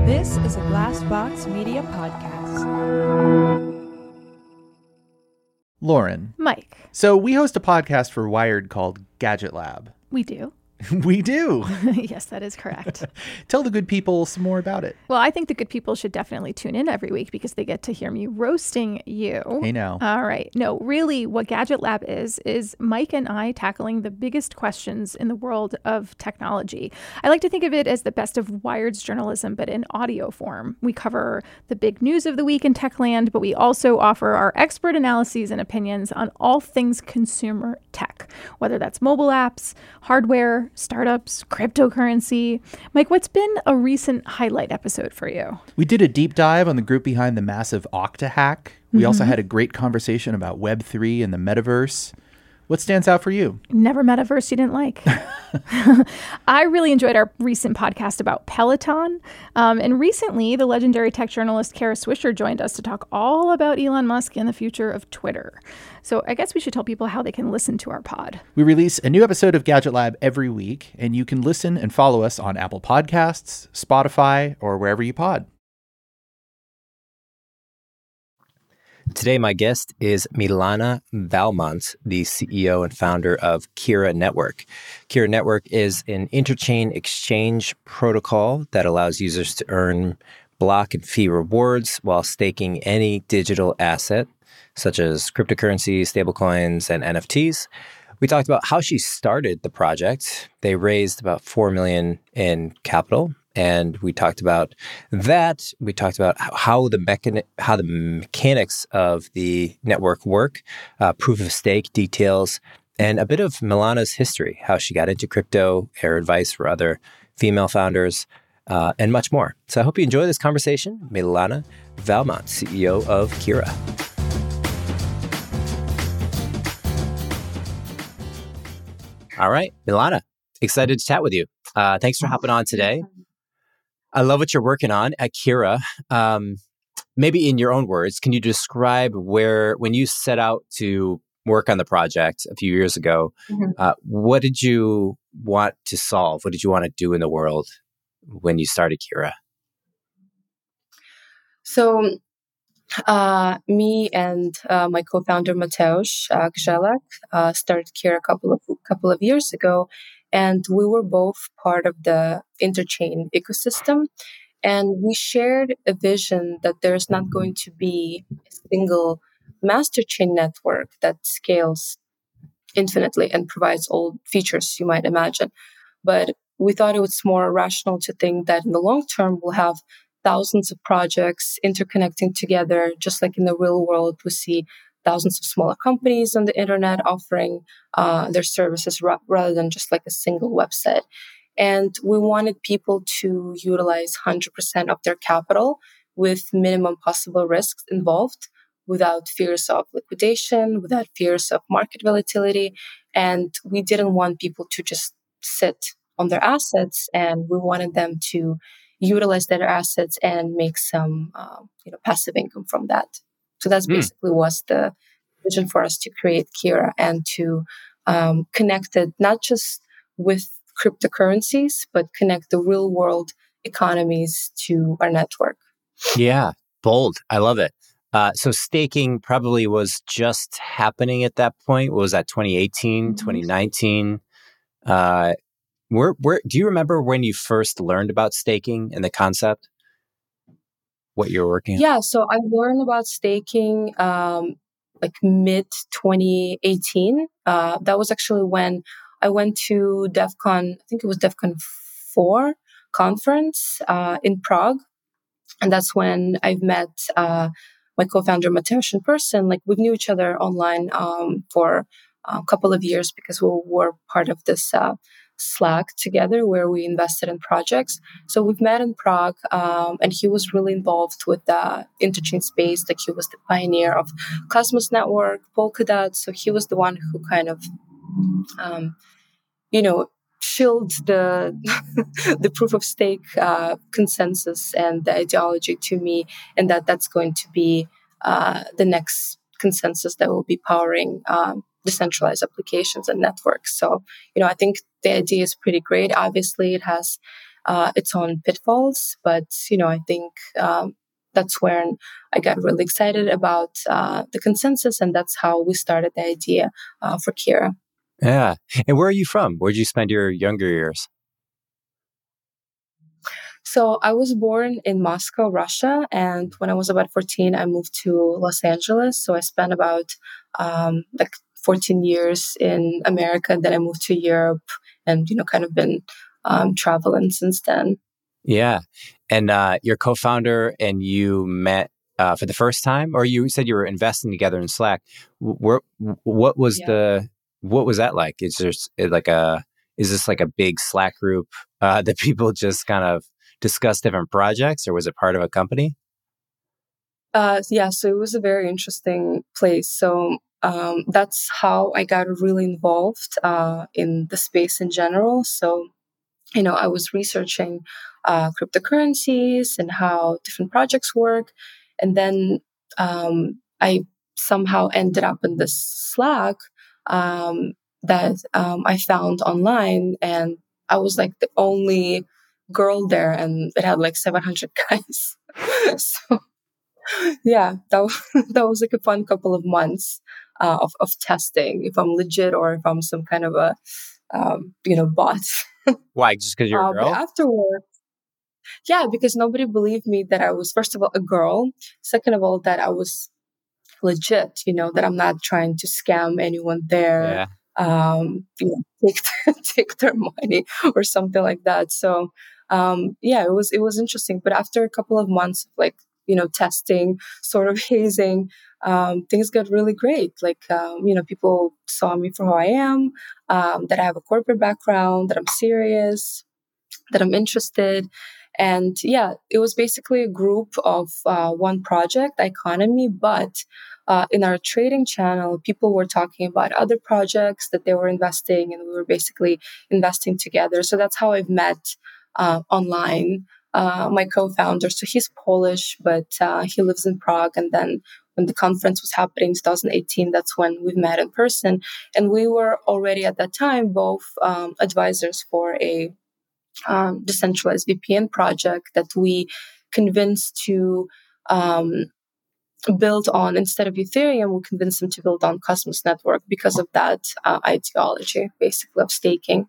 This is a Glassbox Media podcast. Lauren. Mike. So we host a podcast for Wired called Gadget Lab. We do. We do. Yes, that is correct. Tell the good people some more about it. Well, I think the good people should definitely tune in every week because they get to hear me roasting you. Hey, now. All right. No, really, what Gadget Lab is Mike and I tackling the biggest questions in the world of technology. I like to think of it as the best of Wired's journalism, but in audio form. We cover the big news of the week in Techland, but we also offer our expert analyses and opinions on all things consumer tech, whether that's mobile apps, hardware, startups, cryptocurrency. Mike, what's been a recent highlight episode for you? We did a deep dive on the group behind the massive Okta hack. We also had a great conversation about Web3 and the metaverse. What stands out for you? Never met a verse you didn't like. I really enjoyed our recent podcast about Peloton. And recently, the legendary tech journalist Kara Swisher joined us to talk all about Elon Musk and the future of Twitter. So I guess we should tell people how they can listen to our pod. We release a new episode of Gadget Lab every week, and you can listen and follow us on Apple Podcasts, Spotify, or wherever you pod. Today, my guest is Milana Valmont, the CEO and founder of Kira Network. Kira Network is an interchain exchange protocol that allows users to earn block and fee rewards while staking any digital asset, such as cryptocurrencies, stablecoins, and NFTs. We talked about how she started the project. They raised about $4 million in capital. And we talked about that. We talked about how the mechanics of the network work, proof of stake details, and a bit of Milana's history, how she got into crypto, her advice for other female founders, and much more. So I hope you enjoy this conversation. Milana Valmont, CEO of Kira. All right, Milana, excited to chat with you. Thanks for hopping on today. I love what you're working on at Kira. Maybe in your own words, can you describe when you set out to work on the project a few years ago, what did you want to solve? What did you want to do in the world when you started Kira? So me and my co-founder Mateusz Grzelak started Kira a couple of years ago. And we were both part of the interchain ecosystem. And we shared a vision that there's not going to be a single master chain network that scales infinitely and provides all features you might imagine. But we thought it was more rational to think that in the long term, we'll have thousands of projects interconnecting together, just like in the real world, we see thousands of smaller companies on the internet offering their services rather than just like a single website. And we wanted people to utilize 100% of their capital with minimum possible risks involved without fears of liquidation, without fears of market volatility. And we didn't want people to just sit on their assets, and we wanted them to utilize their assets and make some passive income from that. So that's basically was the vision for us to create Kira and to connect it not just with cryptocurrencies, but connect the real world economies to our network. Yeah, bold. I love it. So staking probably was just happening at that point. What was that, 2018, 2019? Where do you remember when you first learned about staking and the concept? What you're working on? Yeah, so I learned about staking like mid 2018. That was actually when I went to DEF CON, I think it was DEF CON 4 conference in Prague. And that's when I've met my co-founder Mateusz in person. Like we knew each other online for a couple of years because we were part of this Slack together where we invested in projects. So we've met in Prague, and he was really involved with the interchain space. Like he was the pioneer of Cosmos Network, Polkadot. So he was the one who kind of, shilled the the proof of stake consensus and the ideology to me, and that's going to be the next consensus that will be powering decentralized applications and networks. So, I think the idea is pretty great. Obviously, it has its own pitfalls. But, I think that's when I got really excited about the consensus, and that's how we started the idea for Kira. Yeah. And where are you from? Where did you spend your younger years? So I was born in Moscow, Russia, and when I was about 14, I moved to Los Angeles. So I spent about 14 years in America, and then I moved to Europe, and kind of been traveling since then. Yeah. And your co-founder and you met for the first time, or you said you were investing together in Slack. What was what was that like? Is this like a big Slack group that people just kind of discuss different projects, or was it part of a company? So it was a very interesting place. So that's how I got really involved in the space in general. So, I was researching cryptocurrencies and how different projects work. And then I somehow ended up in this Slack that I found online. And I was like the only girl there, and it had like 700 guys. So yeah, that was like a fun couple of months of testing if I'm legit or if I'm some kind of a bot. Why? Just because you're a girl? But afterwards, yeah, because nobody believed me that I was, first of all, a girl. Second of all, that I was legit. That I'm not trying to scam anyone there. Yeah. Take their money or something like that. So it was interesting. But after a couple of months of testing, sort of hazing, things got really great. Like, people saw me for who I am, that I have a corporate background, that I'm serious, that I'm interested. And yeah, it was basically a group of one project, Economy, but in our trading channel, people were talking about other projects that they were investing, and we were basically investing together. So that's how I've met online my co-founder. So he's Polish, but he lives in Prague. And then when the conference was happening in 2018, that's when we met in person. And we were already at that time both advisors for a decentralized VPN project that we convinced to build on, instead of Ethereum, we convinced them to build on Cosmos Network because of that ideology, basically, of staking.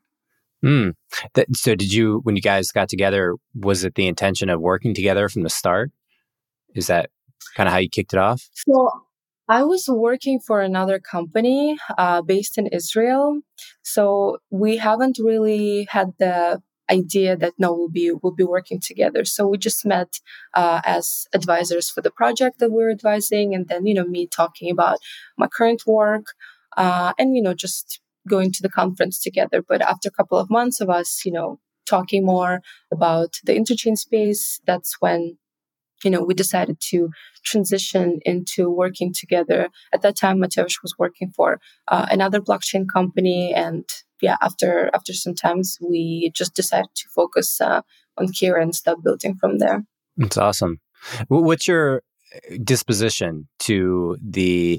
So when you guys got together, was it the intention of working together from the start? Is that kind of how you kicked it off? So I was working for another company based in Israel. So we haven't really had the idea that we'll be working together. So we just met as advisors for the project that we were advising, and then me talking about my current work, and just going to the conference together. But after a couple of months of us, talking more about the interchain space, that's when we decided to transition into working together. At that time, Mateusz was working for another blockchain company, and after some times, we just decided to focus on Kira and start building from there. That's awesome. What's your disposition to the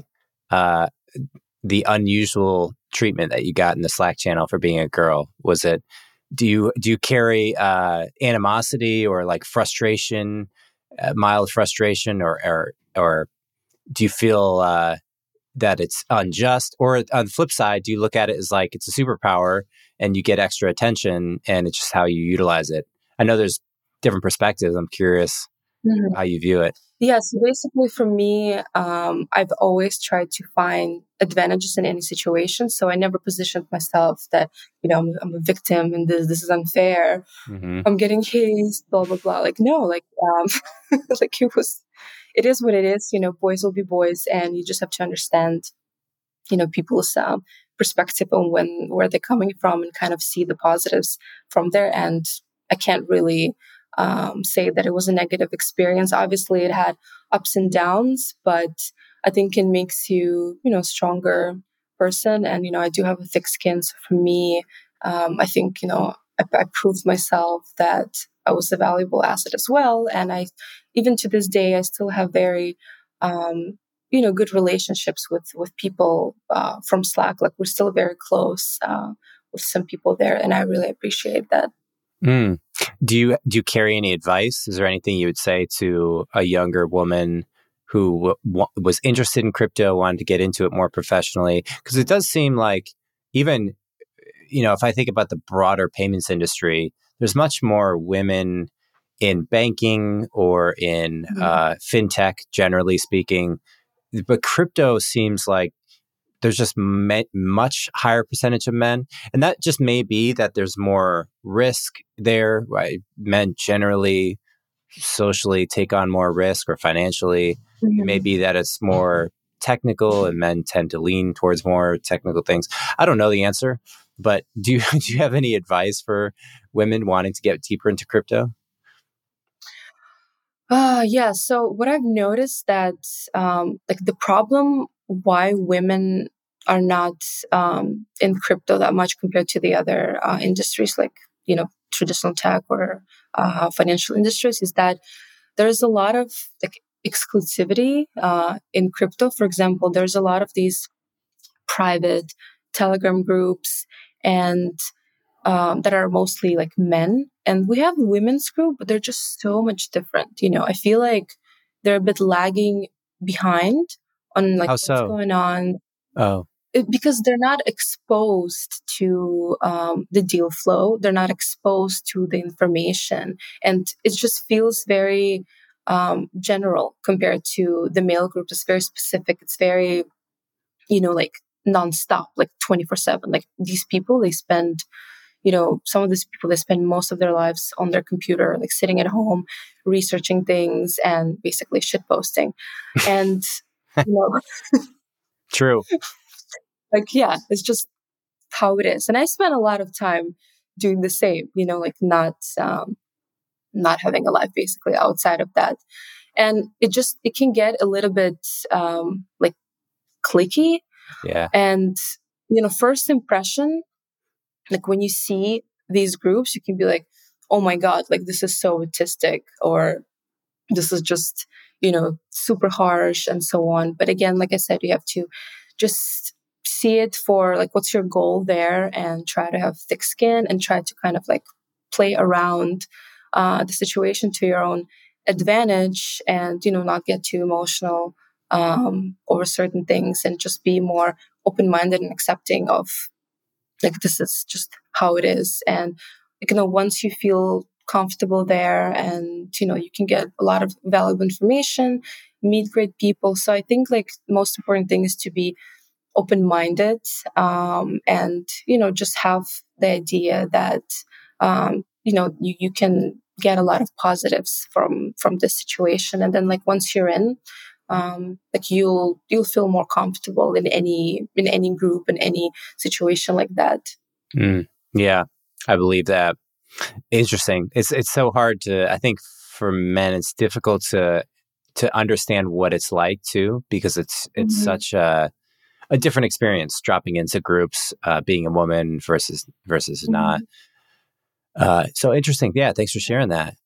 unusual treatment that you got in the Slack channel for being a girl? Was it do you carry animosity or like frustration? Mild frustration, or do you feel that it's unjust? Or on the flip side, do you look at it as like it's a superpower and you get extra attention and it's just how you utilize it? I know there's different perspectives. I'm curious how you view it. Yeah, so basically for me, I've always tried to find advantages in any situation. So I never positioned myself that, I'm a victim and this is unfair. Mm-hmm. I'm getting hazed, blah, blah, blah. Like, no, like it is what it is. Boys will be boys, and you just have to understand, people's perspective on where they're coming from and kind of see the positives from there. And I can't really say that it was a negative experience. Obviously, it had ups and downs, but I think it makes you, stronger person. And, I do have a thick skin. So for me, I think, I proved myself that I was a valuable asset as well. And even to this day, I still have very, good relationships with people from Slack. Like, we're still very close with some people there. And I really appreciate that. Do you carry any advice? Is there anything you would say to a younger woman who was interested in crypto, wanted to get into it more professionally? Because it does seem like even, if I think about the broader payments industry, there's much more women in banking or in fintech, generally speaking. But crypto seems like there's just much higher percentage of men. And that just may be that there's more risk there, right? Men generally socially take on more risk, or financially. It may be that it's more technical and men tend to lean towards more technical things. I don't know the answer, but do you have any advice for women wanting to get deeper into crypto? Yeah. So what I've noticed that like the problem why women are not in crypto that much compared to the other industries, like traditional tech or financial industries, is that there's a lot of like exclusivity in crypto. For example, there's a lot of these private Telegram groups and that are mostly like men. And we have a women's group, but they're just so much different. I feel like they're a bit lagging behind on like How what's so? going on. Oh, Because they're not exposed to the deal flow. They're not exposed to the information. And it just feels very general compared to the male group. It's very specific. It's very, like nonstop, like 24/7. Like these people, they spend some of these people, they spend most of their lives on their computer, like sitting at home, researching things and basically shit posting. And, you know, true. like, yeah, it's just how it is. And I spent a lot of time doing the same, like not having a life basically outside of that. And it can get a little bit, like clicky. Yeah. And, first impression, like when you see these groups, you can be like, oh my God, like this is so autistic, or this is just, super harsh and so on. But again, like I said, you have to just see it for like, what's your goal there, and try to have thick skin and try to kind of like play around the situation to your own advantage, and, not get too emotional over certain things, and just be more open-minded and accepting of like this is just how it is. And once you feel comfortable there, and you can get a lot of valuable information, meet great people. So I think like most important thing is to be open-minded, and just have the idea that you can get a lot of positives from this situation. And then like once you're in, like you'll feel more comfortable in any group, in any situation like that. Yeah, I believe that. Interesting. It's so hard to, I think for men, it's difficult to understand what it's like too, because it's such a different experience dropping into groups, being a woman versus not. So interesting. Yeah. Thanks for sharing that.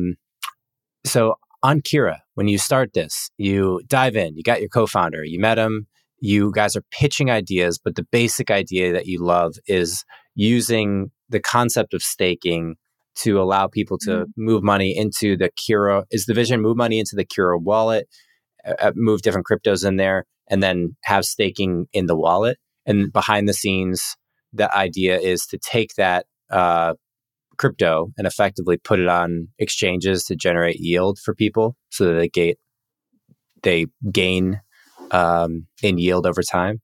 So on Kira, when you start this, you dive in, you got your co-founder, you met him, you guys are pitching ideas, but the basic idea that you love is using the concept of staking to allow people to move money into the Kira. Is the vision move money into the Kira wallet, move different cryptos in there, and then have staking in the wallet? And behind the scenes, the idea is to take that crypto and effectively put it on exchanges to generate yield for people, so that they gain in yield over time.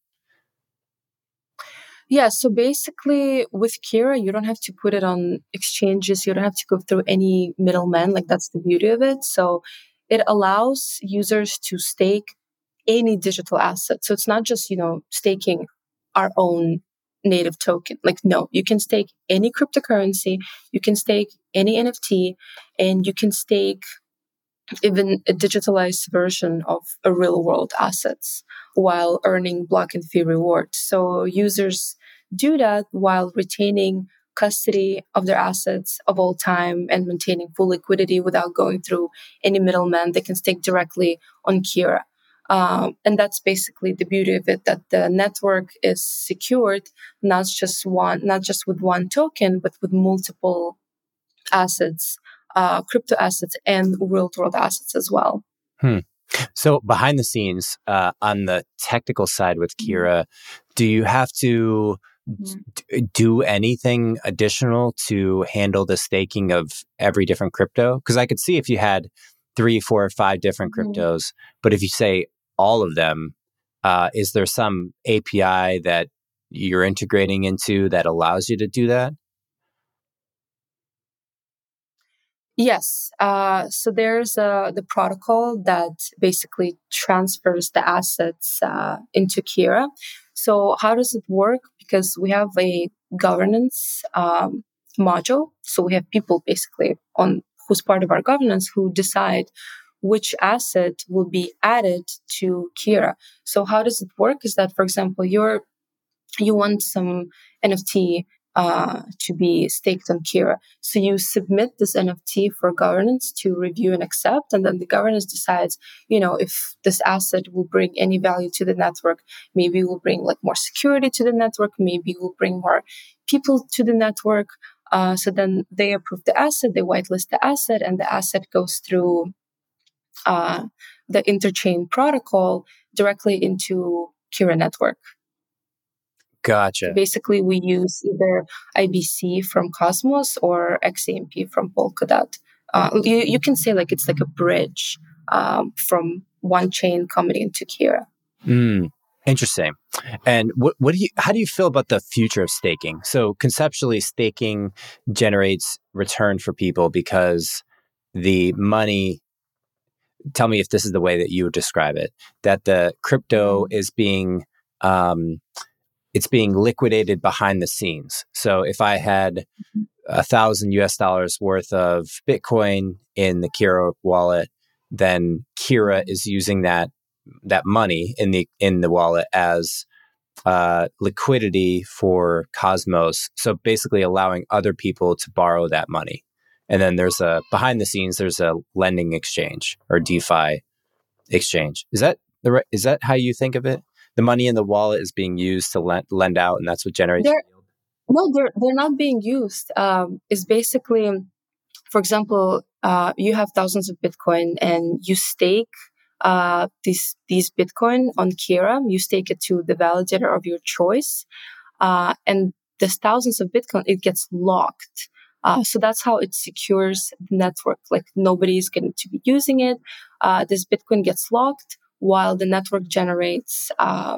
Yeah, so basically with Kira, you don't have to put it on exchanges. You don't have to go through any middleman. Like that's the beauty of it. So it allows users to stake any digital asset. So it's not just, staking our own native token. Like, no, you can stake any cryptocurrency, you can stake any NFT, and you can stake even a digitalized version of a real world assets while earning block and fee rewards. So users do that while retaining custody of their assets of all time and maintaining full liquidity without going through any middleman. They can stake directly on Kira. And that's basically the beauty of it, that the network is secured, not just with one token, but with multiple assets, crypto assets, and real world assets as well. So behind the scenes, on the technical side with Kira, do you have to do anything additional to handle the staking of every different crypto? Because I could see if you had 3, 4, or 5 different cryptos, but if you say all of them, is there some API that you're integrating into that allows you to do that? Yes. So there's the protocol that basically transfers the assets into Kira. So how does it work? Because we have a governance module. So we have people basically on who's part of our governance who decide which asset will be added to Kira. So how does it work? Is that, for example, you want some NFT to be staked on Kira. So you submit this NFT for governance to review and accept, and then the governance decides, if this asset will bring any value to the network. Maybe it will bring like more security to the network. Maybe it will bring more people to the network. So then they approve the asset, they whitelist the asset, and the asset goes through the interchain protocol directly into Kira network. Gotcha. Basically, we use either IBC from Cosmos or XAMP from Polkadot. You can say like it's like a bridge from one chain coming into Kira. Interesting. And how do you feel about the future of staking? So conceptually, staking generates return for people because the money. Tell me if this is the way that you would describe it. That the crypto is being it's being liquidated behind the scenes. So if I had $1,000 worth of Bitcoin in the Kira wallet, then Kira is using that money in the wallet as liquidity for Cosmos. So basically allowing other people to borrow that money. And then behind the scenes, there's a lending exchange or DeFi exchange. Is that how you think of it? The money in the wallet is being used to lend out, and that's what generates yield? No, they're not being used. It's basically, for example, you have thousands of Bitcoin and you stake these Bitcoin on Kira. You stake it to the validator of your choice, and this thousands of Bitcoin, it gets locked. So that's how it secures the network. Like nobody's going to be using it. This Bitcoin gets locked while the network generates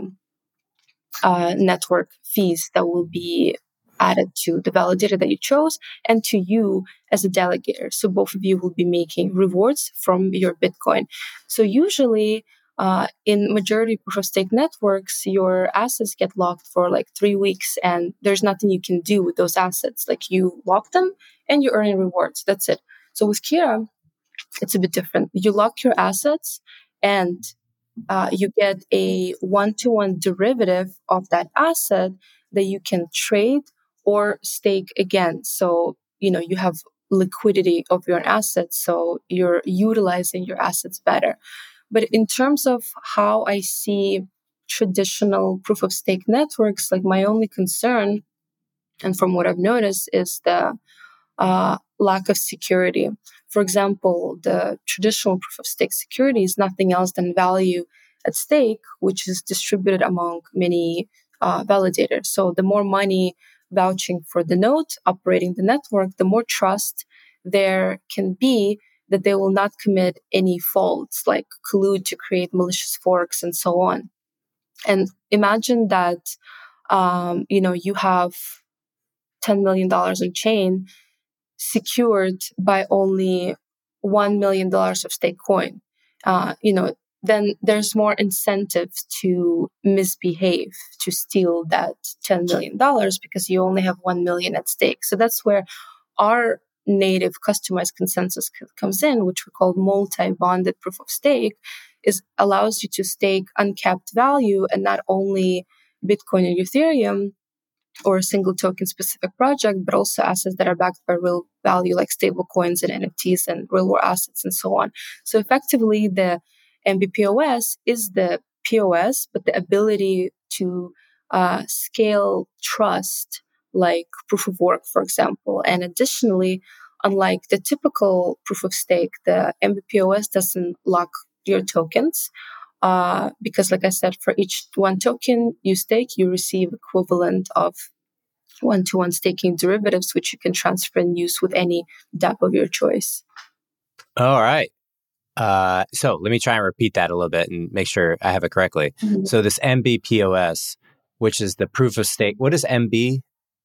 network fees that will be added to the validator that you chose and to you as a delegator. So both of you will be making rewards from your Bitcoin. So usually in majority proof of stake networks, your assets get locked for like 3 weeks and there's nothing you can do with those assets. Like you lock them and you're earning rewards. That's it. So with Kira, it's a bit different. You lock your assets and you get a one-to-one derivative of that asset that you can trade or stake again. So, you have liquidity of your assets. So you're utilizing your assets better. But in terms of how I see traditional proof of stake networks, like my only concern, and from what I've noticed, is the lack of security. For example, the traditional proof of stake security is nothing else than value at stake, which is distributed among many validators. So the more money vouching for the node operating the network, the more trust there can be that they will not commit any faults like collude to create malicious forks and so on. And imagine that, you have $10 million on chain secured by only $1 million of stake coin. Then there's more incentive to misbehave, to steal that $10 million because you only have 1 million at stake. So that's where our native customized consensus comes in, which we call multi-bonded proof of stake, allows you to stake uncapped value and not only Bitcoin and Ethereum or a single token specific project, but also assets that are backed by real value like stable coins and NFTs and real world assets and so on. So effectively, the MBPOS is the POS, but the ability to scale trust like proof of work, for example. And additionally, unlike the typical proof of stake, the MBPOS doesn't lock your tokens. Because like I said, for each one token you stake, you receive equivalent of one-to-one staking derivatives, which you can transfer and use with any dApp of your choice. All right. So let me try and repeat that a little bit and make sure I have it correctly. Mm-hmm. So this MBPOS, which is the proof of stake, what is MB?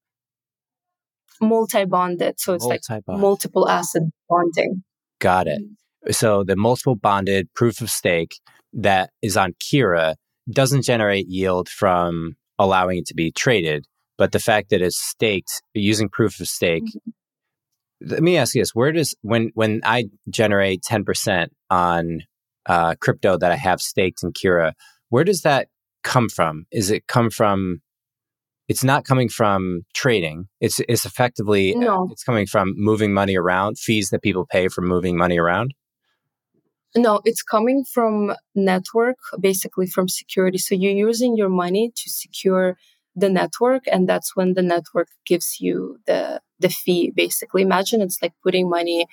Multi-bonded. So it's like multiple asset bonding. Got it. So the multiple bonded proof of stake that is on Kira doesn't generate yield from allowing it to be traded, but the fact that it's staked using proof of stake. Let me ask you this: where does when I generate 10% on crypto that I have staked in Kira, where does that come from? Is it come from? It's not coming from trading. It's effectively it's coming from moving money around, fees that people pay for moving money around. No, it's coming from network, basically from security. So you're using your money to secure the network, and that's when the network gives you the fee. Basically, imagine it's like putting money,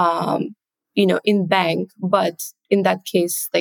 in bank, but in that case,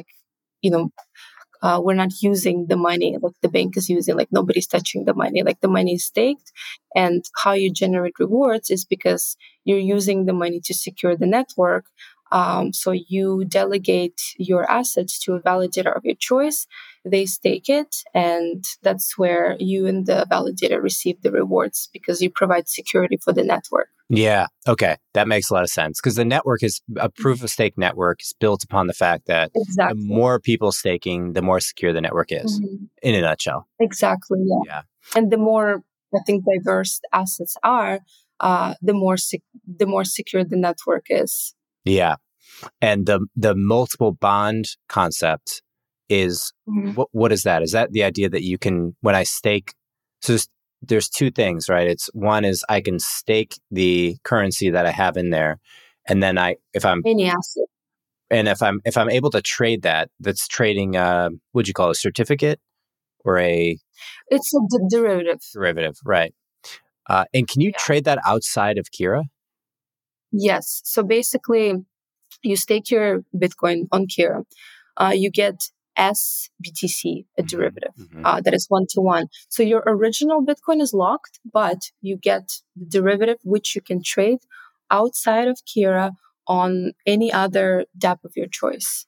we're not using the money like the bank is using. Like nobody's touching the money. Like the money is staked, and how you generate rewards is because you're using the money to secure the network. So you delegate your assets to a validator of your choice. They stake it, and that's where you and the validator receive the rewards because you provide security for the network. Yeah. Okay. That makes a lot of sense because the network is a proof of stake network is built upon the fact that the more people staking, the more secure the network is in a nutshell. Exactly. Yeah. And the more, I think, diverse assets are, the more secure the network is. Yeah. And the multiple bond concept is what is that? Is that the idea that you can, when I stake, so there's two things, right? It's one is I can stake the currency that I have in there, and then if I'm any asset, and if I'm able to trade that's trading what'd you call it, a certificate or it's a derivative. Derivative, right? And can you trade that outside of Kira? Yes. So basically, you stake your Bitcoin on Kira. You get SBTC, a derivative that is 1-to-1. So your original Bitcoin is locked, but you get the derivative which you can trade outside of Kira on any other dApp of your choice.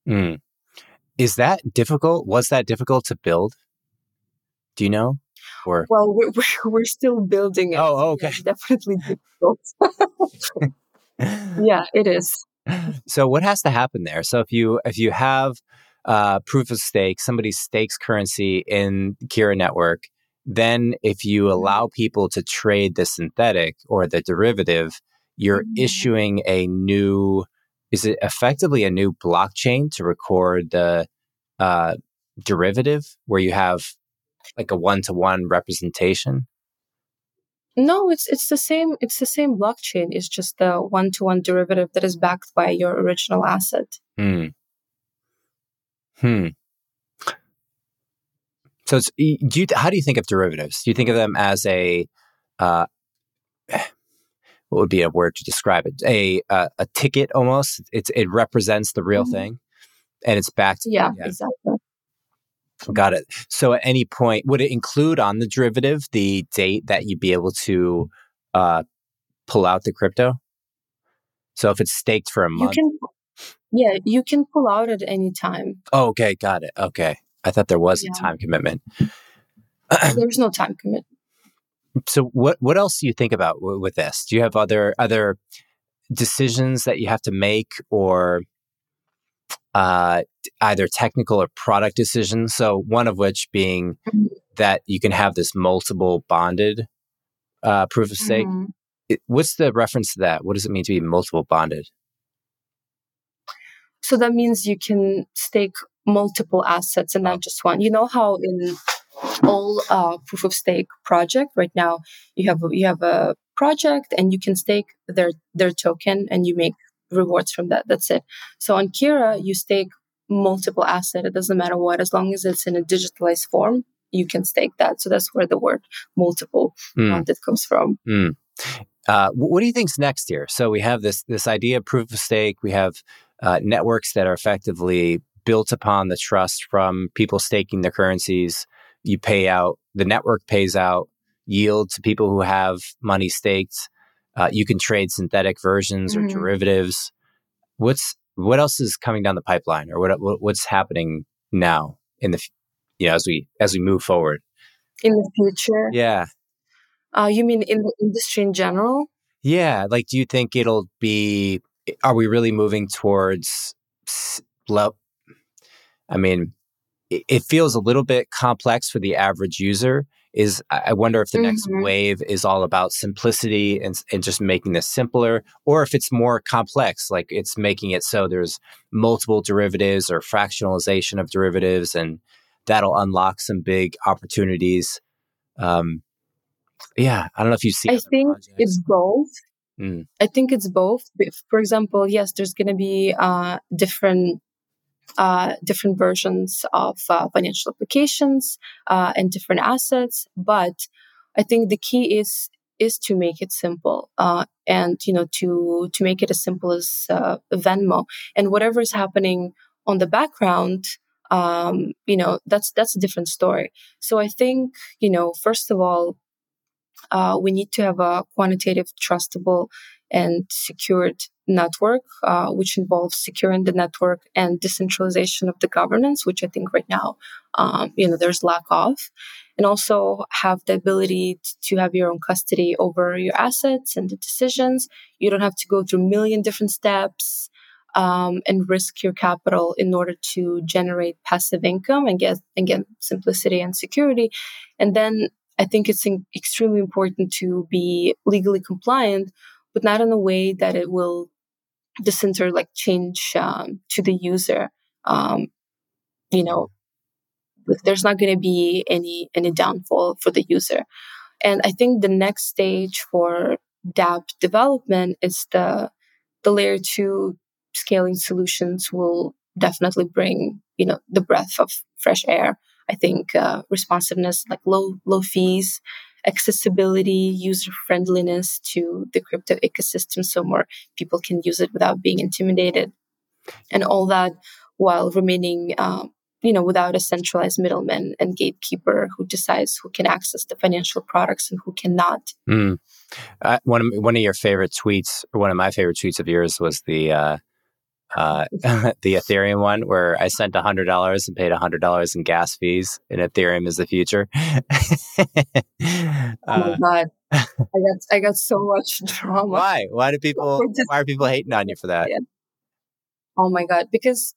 Is that difficult? Was that difficult to build? Do you know? Or well, we're still building it. Oh, okay. It's definitely difficult. Yeah, it is. So what has to happen there? So if you have proof of stake, somebody stakes currency in Kira network, then if you allow people to trade the synthetic or the derivative, you're issuing is it effectively a new blockchain to record the derivative where you have like a 1-to-1 representation? No, it's the same. It's the same blockchain. It's just the 1-to-1 derivative that is backed by your original asset. So how do you think of derivatives? Do you think of them as what would be a word to describe it? A ticket almost. It represents the real thing, and it's backed. Yeah, exactly. Got it. So at any point, would it include on the derivative the date that you'd be able to pull out the crypto? So if it's staked for a month? You can pull out at any time. Oh, okay. Got it. Okay. I thought there was a time commitment. There's no time commitment. So what else do you think about with this? Do you have other decisions that you have to make, or either technical or product decisions? So one of which being that you can have this multiple bonded proof of stake. What's the reference to that? What does it mean to be multiple bonded? So that means you can stake multiple assets and not just one. You know how in all proof of stake project right now you have a project and you can stake their token and you make rewards from that. That's it. So on Kira, you stake multiple assets. It doesn't matter what, as long as it's in a digitalized form, you can stake that. So that's where the word multiple that comes from. What do you think's next here? So we have this idea of proof of stake. We have networks that are effectively built upon the trust from people staking their currencies. You pay out, the network pays out yield to people who have money staked. You can trade synthetic versions or derivatives. What else is coming down the pipeline, or what's happening now in the as we move forward in the future? Yeah. You mean in the industry in general? Yeah. Like, do you think are we really moving towards, I mean, it feels a little bit complex for the average user. I wonder if the next wave is all about simplicity and just making this simpler, or if it's more complex, like it's making it so there's multiple derivatives or fractionalization of derivatives, and that'll unlock some big opportunities. Yeah, I don't know if you see. I think it's both. I think it's both. For example, yes, there's going to be different versions of financial applications and different assets, but I think the key is to make it simple, and to make it as simple as Venmo, and whatever is happening on the background. That's a different story. So I think first of all, we need to have a quantitative, trustable, and secured network, which involves securing the network and decentralization of the governance, which I think right now, there's lack of, and also have the ability to have your own custody over your assets and the decisions. You don't have to go through a million different steps and risk your capital in order to generate passive income and get, again, simplicity and security. And then I think it's extremely important to be legally compliant, but not in a way that it will dissenter, like change to the user. There's not going to be any downfall for the user. And I think the next stage for dApp development is the layer 2 scaling solutions will definitely bring, the breath of fresh air. I think responsiveness, like low fees, accessibility, user friendliness to the crypto ecosystem, so more people can use it without being intimidated, and all that while remaining, without a centralized middleman and gatekeeper who decides who can access the financial products and who cannot. One of your favorite tweets, or one of my favorite tweets of yours, was the Ethereum one, where I sent $100 and paid $100 in gas fees, and Ethereum is the future. Oh my God. I got so much drama. Why? Why are people hating on you for that? Yeah. Oh my God. Because,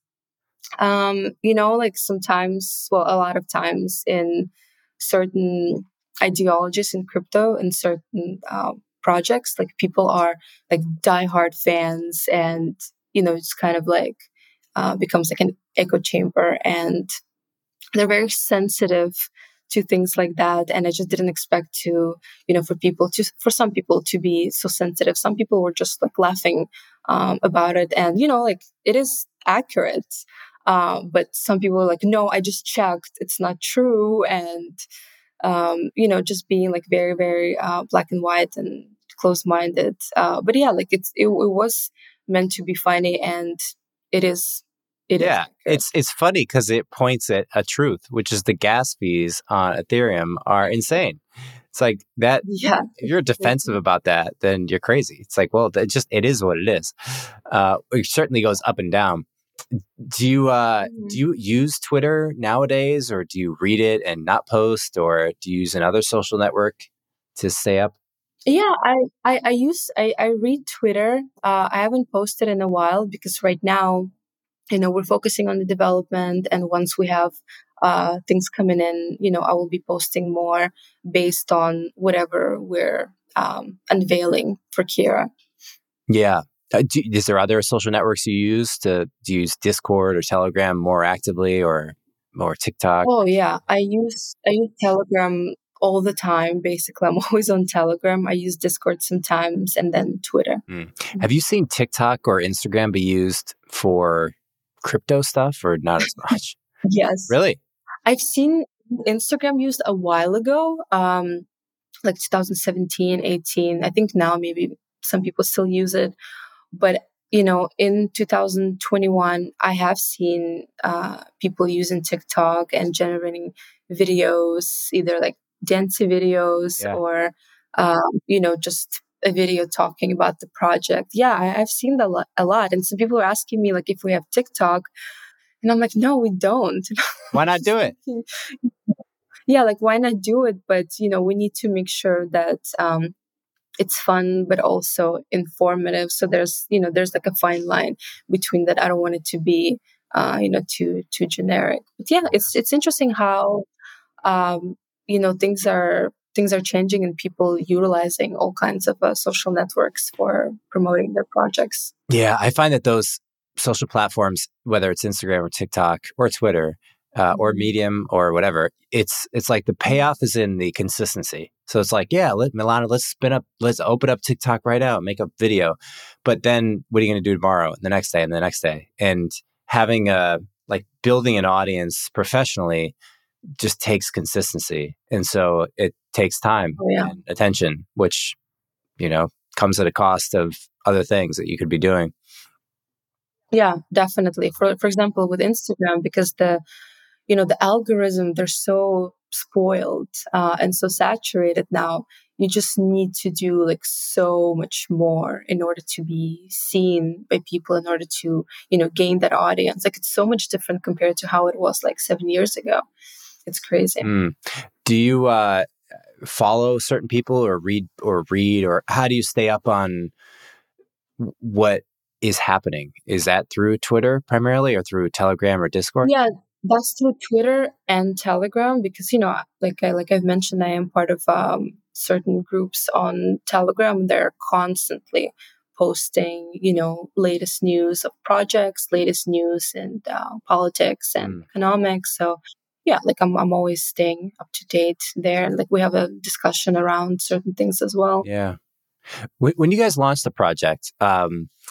sometimes, a lot of times in certain ideologies in crypto and certain projects, like people are like diehard fans, and it's kind of like becomes like an echo chamber, and they're very sensitive to things like that. And I just didn't expect to, for some people to be so sensitive. Some people were just like laughing about it, and it is accurate. But some people were like, no, I just checked, it's not true, and just being like very, very black and white and close-minded. But yeah, like it was meant to be funny, and it is. Yeah, it's funny because it points at a truth, which is the gas fees on Ethereum are insane. It's like that. Yeah. If you're defensive about that, then you're crazy. It's like, well, it is what it is. It certainly goes up and down. Do you use Twitter nowadays, or do you read it and not post, or do you use another social network to stay up? Yeah, I read Twitter. I haven't posted in a while because right now, we're focusing on the development, and once we have things coming in, I will be posting more based on whatever we're unveiling for Kira. Yeah. Is there other social networks you use? Do you use Discord or Telegram more actively, or TikTok? Oh yeah, I use Telegram all the time. Basically, I'm always on Telegram. I use Discord sometimes, and then Twitter. Have you seen TikTok or Instagram be used for crypto stuff, or not as much? Yes. Really? I've seen Instagram used a while ago. like 2017, 18. I think now maybe some people still use it. But, in 2021, I have seen people using TikTok and generating videos, either like dancey videos Yeah. or, just a video talking about the project. Yeah, I've seen that a lot. And some people are asking me like if we have TikTok. And I'm like, no, we don't. Why not do it? Yeah, like why not do it? But we need to make sure that it's fun but also informative. So there's like a fine line between that. I don't want it to be too generic. But yeah, it's interesting how um, things are changing and people utilizing all kinds of social networks for promoting their projects. Yeah, I find that those social platforms, whether it's Instagram or TikTok or Twitter or Medium or whatever, it's like the payoff is in the consistency. So it's like, yeah, Milana, let's open up TikTok right now, make a video. But then what are you going to do tomorrow and the next day and the next day? And having building an audience professionally just takes consistency. And so it takes time and attention, which, comes at a cost of other things that you could be doing. Yeah, definitely. For example, with Instagram, because the algorithm, they're so spoiled and so saturated now. You just need to do like so much more in order to be seen by people, in order to, gain that audience. Like it's so much different compared to how it was like 7 years ago. It's crazy. Do you follow certain people or read or how do you stay up on what is happening? Is that through Twitter primarily or through Telegram or Discord? Yeah, that's through Twitter and Telegram because, like I've mentioned, I am part of certain groups on Telegram. They're constantly posting, latest news of projects, latest news and politics and economics. So yeah, like I'm always staying up to date there. And like we have a discussion around certain things as well. Yeah. When you guys launched the project, how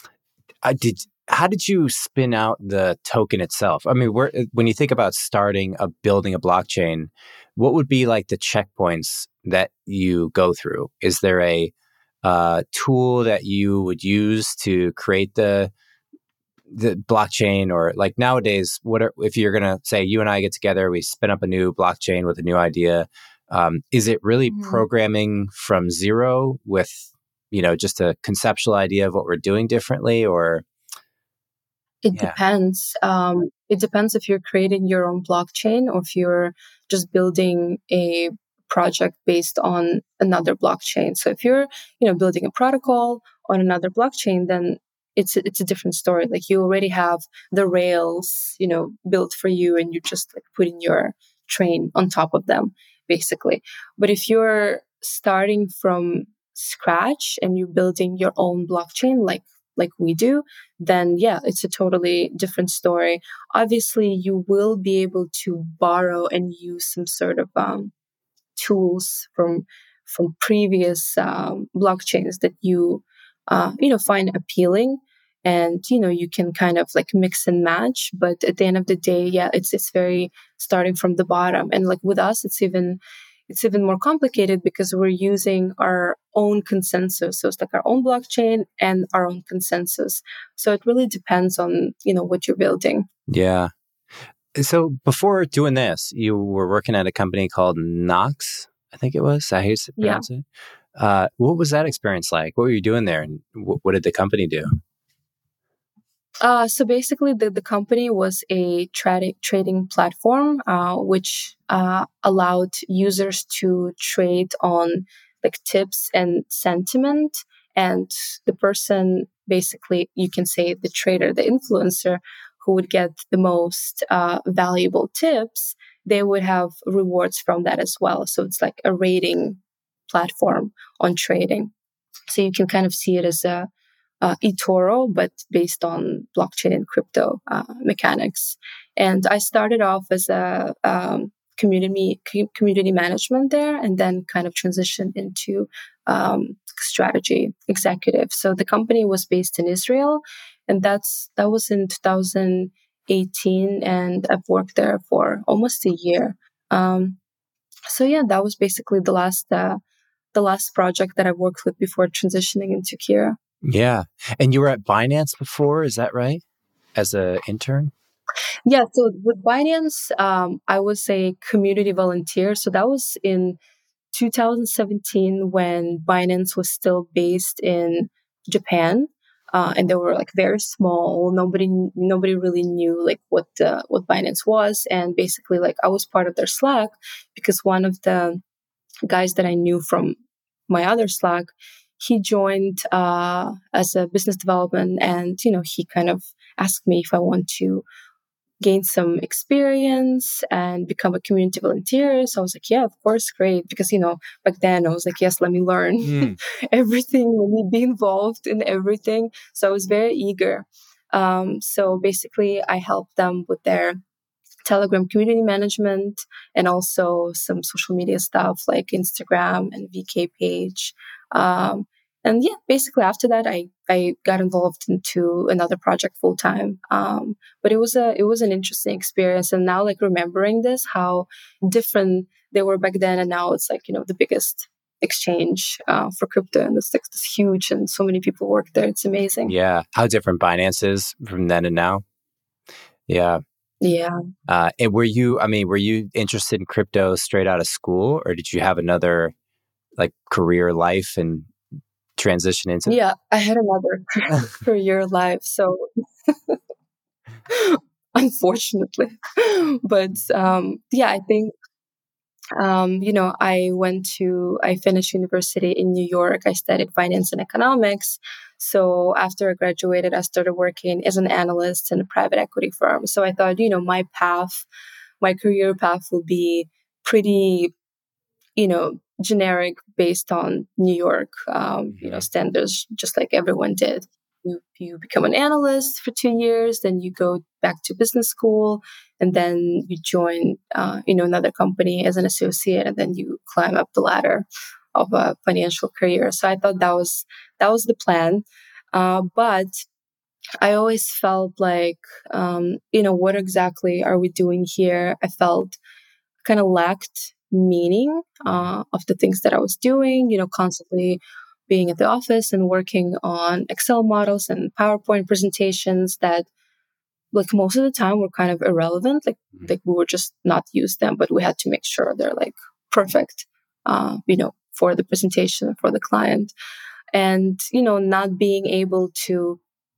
did you spin out the token itself? I mean, when you think about building a blockchain, what would be like the checkpoints that you go through? Is there a tool that you would use to create the blockchain, or like nowadays, if you're going to say you and I get together, we spin up a new blockchain with a new idea. Is it really programming from zero with, just a conceptual idea of what we're doing differently, or? It depends. It depends if you're creating your own blockchain or if you're just building a project based on another blockchain. So if you're, building a protocol on another blockchain, then it's a different story. Like you already have the rails, built for you, and you're just like putting your train on top of them, basically. But if you're starting from scratch and you're building your own blockchain, like we do, then yeah, it's a totally different story. Obviously, you will be able to borrow and use some sort of tools from previous blockchains that you find appealing, and you can kind of like mix and match. But at the end of the day, yeah, it's very starting from the bottom. And like with us, it's even more complicated because we're using our own consensus. So it's like our own blockchain and our own consensus. So it really depends on, what you're building. Yeah. So before doing this, you were working at a company called Nox, I think it was. Is that how you pronounce it? What was that experience like? What were you doing there? And what did the company do? So basically, the company was a trading platform, which allowed users to trade on like tips and sentiment. And the person, basically, you can say the trader, the influencer, who would get the most valuable tips, they would have rewards from that as well. So it's like a rating platform on trading. So you can kind of see it as a eToro, but based on blockchain and crypto mechanics. And I started off as a community management there, and then kind of transitioned into strategy executive. So the company was based in Israel, and that was in 2018, and I've worked there for almost a year. So yeah, that was basically the last the last project that I worked with before transitioning into Kira. Yeah. And you were at Binance before, is that right? As an intern? Yeah, so with Binance, I was a community volunteer. So that was in 2017 when Binance was still based in Japan. And they were like very small. Nobody really knew like what Binance was. And basically, like I was part of their Slack because one of the guys that I knew from my other Slack, he joined as a business development, and he kind of asked me if I want to gain some experience and become a community volunteer. So I was like, yeah, of course, great. Because, back then I was like, yes, let me learn everything, let me be involved in everything. So I was very eager. So basically, I helped them with their Telegram community management and also some social media stuff like Instagram and VK page. And yeah, basically after that, I got involved into another project full time. But it was an interesting experience. And now, like remembering this, how different they were back then, and now it's like the biggest exchange for crypto, and it's like this huge, and so many people work there. It's amazing. Yeah, how different Binance is from then and now. Yeah. Yeah. And were you interested in crypto straight out of school, or did you have another like career life and transition into? Yeah, I had another career life. So unfortunately, but yeah, I think, I finished university in New York. I studied finance and economics. So after I graduated, I started working as an analyst in a private equity firm. So I thought, my career path will be pretty, generic based on New York, standards, just like everyone did. You become an analyst for 2 years, then you go back to business school, and then you join, another company as an associate, and then you climb up the ladder of a financial career. So I thought that was the plan. But I always felt like, what exactly are we doing here? I felt kind of lacked meaning of the things that I was doing, constantly being at the office and working on Excel models and PowerPoint presentations that like most of the time were kind of irrelevant. Like we were just not use them, but we had to make sure they're like perfect, for the presentation for the client. And, not being able to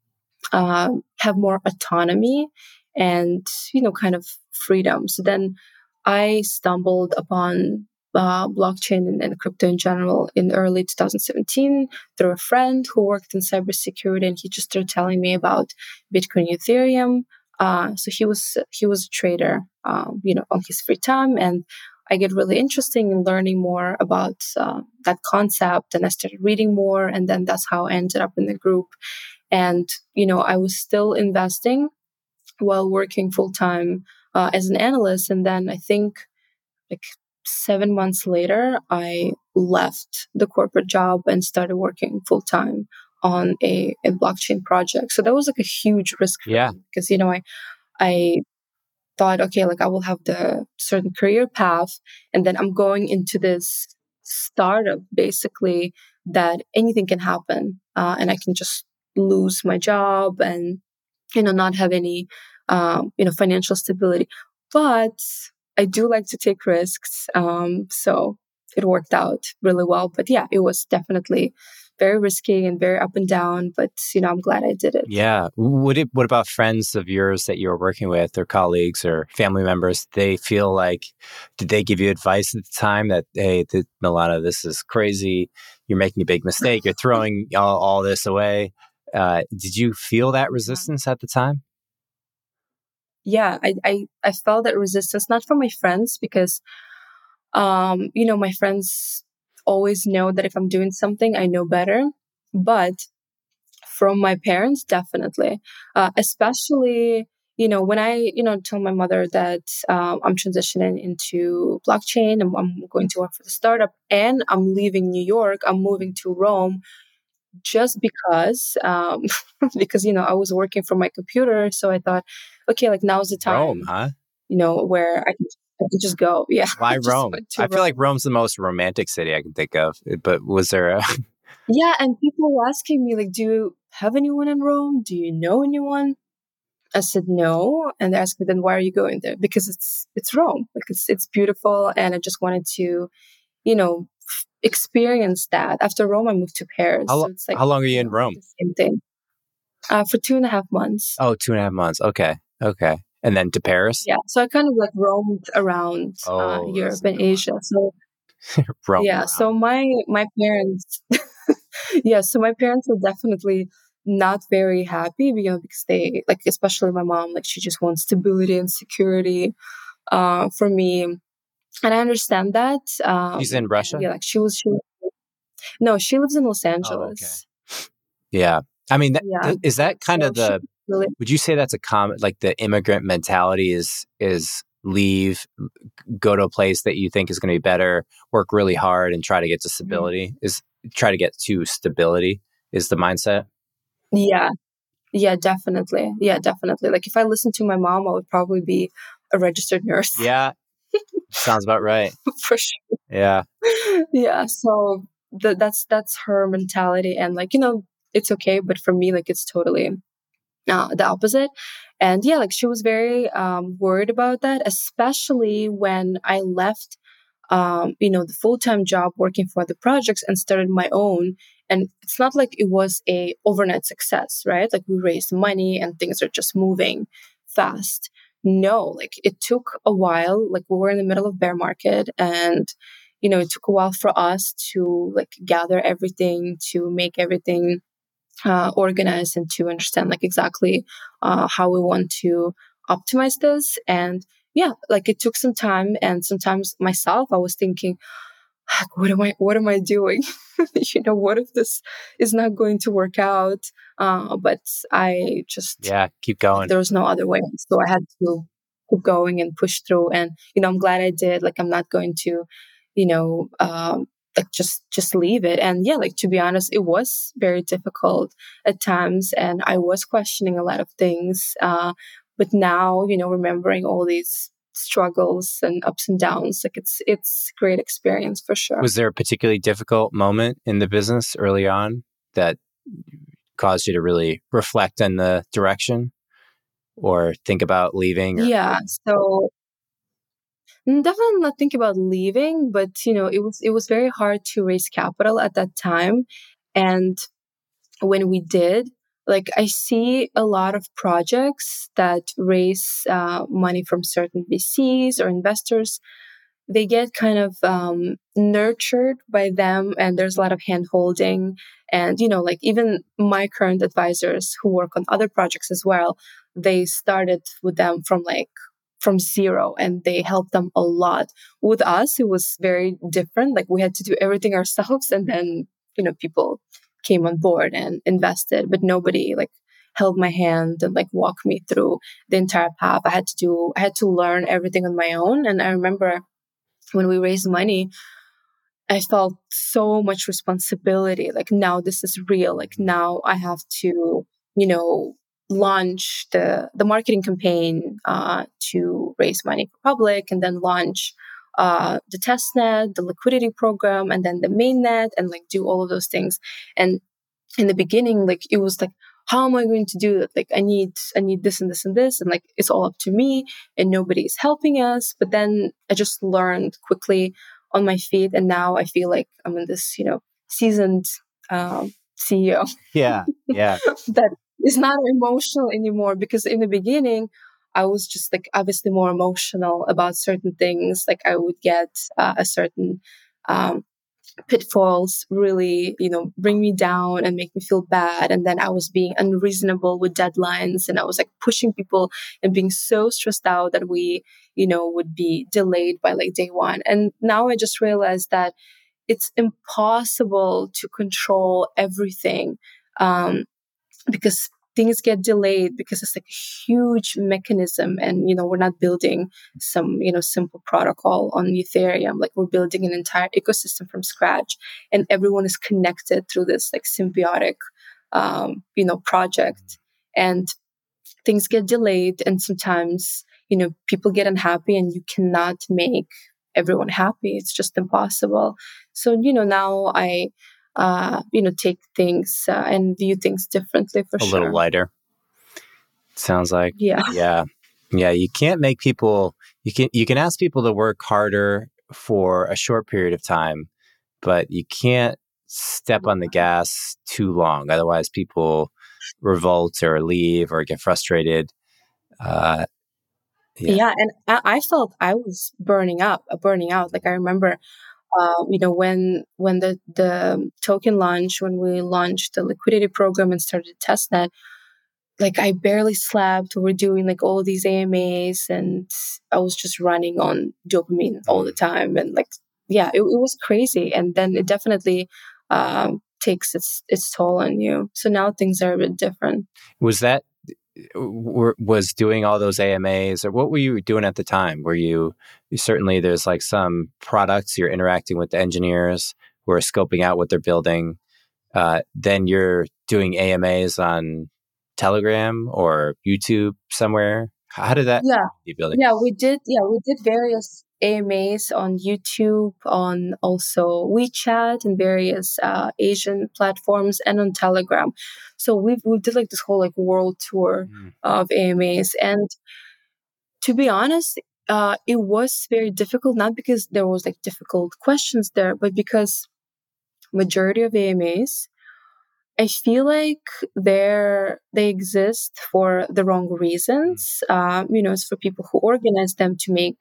have more autonomy and, kind of freedom. So then I stumbled upon blockchain and crypto in general in early 2017 through a friend who worked in cybersecurity, and he just started telling me about Bitcoin, Ethereum. So he was a trader, on his free time, and I get really interested in learning more about that concept, and I started reading more, and then that's how I ended up in the group. And I was still investing while working full time as an analyst, and then I think like 7 months later, I left the corporate job and started working full time on a blockchain project. So that was like a huge risk for me because, I thought, okay, like I will have the certain career path, and then I'm going into this startup basically that anything can happen, and I can just lose my job and, not have any, financial stability. But I do like to take risks. So it worked out really well. But yeah, it was definitely very risky and very up and down. But, I'm glad I did it. Yeah. What about friends of yours that you were working with, or colleagues or family members? Did they give you advice at the time that, hey, Milana, this is crazy. You're making a big mistake. You're throwing all this away. Did you feel that resistance at the time? Yeah, I felt that resistance, not from my friends, because, my friends always know that if I'm doing something, I know better. But from my parents, definitely, especially, when I, tell my mother that I'm transitioning into blockchain, and I'm going to work for the startup, and I'm leaving New York, I'm moving to Rome, just because, because, I was working from my computer. So I thought, okay, like now's the time, Rome, huh? where I can, I could just go. Yeah. Why Just Rome? went to I feel like Rome. Rome's the most romantic city I can think of. But was there a Yeah. And people were asking me, like, do you have anyone in Rome? Do you know anyone? I said no. And they asked me, then why are you going there? Because it's Rome. Like it's beautiful. And I just wanted to, experience that. After Rome, I moved to Paris. So it's like, how long are you in Rome? the same thing. For 2.5 months. Oh, 2.5 months. Okay. And then to Paris? Yeah. So I kind of like roamed around Oh, that's Europe a and good one. Asia. So Rome yeah. around. So my parents, yeah. So my parents were definitely not very happy, because they like, especially my mom, like she just wants stability and security for me, and I understand that. She's in And Russia? yeah, like no, she lives in Los Oh, okay. Angeles. Yeah. I mean, Yeah. is that kind So of she really, would you say that's a common, like the immigrant mentality is leave, go to a place that you think is going to be better, work really hard and try to get to stability is the mindset? yeah, yeah, definitely. Yeah, definitely. Like if I listened to my mom, I would probably be a registered nurse. Yeah. Sounds about right. For sure. Yeah. Yeah. So that's her mentality, and like, it's okay. But for me, like, it's totally the opposite. And yeah, like she was very worried about that, especially when I left, the full-time job working for the projects and started my own. And it's not like it was a overnight success, right? Like we raised money and things are just moving fast. No, like it took a while. Like we were in the middle of bear market, and it took a while for us to like gather everything, to make everything organized, and to understand like exactly how we want to optimize this. And yeah, like it took some time, and sometimes myself I was thinking, like, what am I doing? What if this is not going to work out? But I just, Yeah. Keep going. there was no other way, so I had to keep going and push through. And I'm glad I did. Like I'm not going to, like just leave it. And yeah, like to be honest, it was very difficult at times, and I was questioning a lot of things. But now, remembering all these struggles and ups and downs, like it's great experience for sure. Was there a particularly difficult moment in the business early on that caused you to really reflect on the direction or think about leaving? Yeah, so definitely not think about leaving, but it was very hard to raise capital at that time. And when we did, like I see a lot of projects that raise money from certain VCs or investors. They get kind of nurtured by them, and there's a lot of hand holding. And like even my current advisors who work on other projects as well, they started with them from zero, and they helped them a lot. With us it was very different. Like we had to do everything ourselves, and then people came on board and invested, but nobody like held my hand and like walked me through the entire path. I had to learn everything on my own. And I remember when we raised money, I felt so much responsibility. Like now this is real. Like now I have to, launch the marketing campaign to raise money for public, and then launch the test net, the liquidity program, and then the main net, and like do all of those things. And in the beginning, like it was like, how am I going to do that? Like I need this and this and this, and like it's all up to me, and nobody's helping us. But then I just learned quickly on my feet, and now I feel like I'm in this, seasoned CEO Yeah. Yeah. that is not emotional anymore. Because in the beginning, I was just like obviously more emotional about certain things. Like I would get a certain um, pitfalls really, bring me down and make me feel bad. And then I was being unreasonable with deadlines, and I was like pushing people and being so stressed out that we, would be delayed by like day one. And now I just realized that it's impossible to control everything, because things get delayed, because it's like a huge mechanism. And we're not building some simple protocol on Ethereum. Like we're building an entire ecosystem from scratch, and everyone is connected through this like symbiotic project. And things get delayed, and sometimes people get unhappy and you cannot make everyone happy. It's just impossible. So, now I, take things and view things differently for A sure. little lighter. Sounds like. Yeah. Yeah. You can't make people, you can ask people to work harder for a short period of time, but you can't step on the gas too long. Otherwise people revolt or leave or get frustrated. Yeah. And I felt I was burning out. Like I remember, when the token launched, when we launched the liquidity program and started testnet, like I barely slept. We were doing like all these AMAs and I was just running on dopamine all the time. And like, yeah, it was crazy. And then it definitely takes its toll on you. So now things are a bit different. Was doing all those AMAs, or what were you doing at the time? Were you certainly, there's like some products you're interacting with the engineers who are scoping out what they're building. Then you're doing AMAs on Telegram or YouTube somewhere. How did that be building? Yeah, we did various AMAs on YouTube, on also WeChat and various Asian platforms, and on Telegram. So we did like this whole like world tour of AMAs, and to be honest, it was very difficult. Not because there was like difficult questions there, but because majority of AMAs, I feel like they exist for the wrong reasons. It's for people who organize them to make,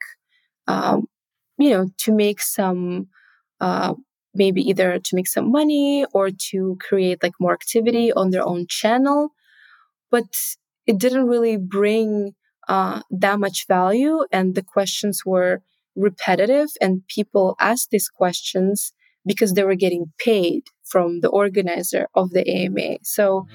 some, maybe either to make some money or to create like more activity on their own channel. But it didn't really bring that much value, and the questions were repetitive, and people asked these questions because they were getting paid from the organizer of the AMA. So,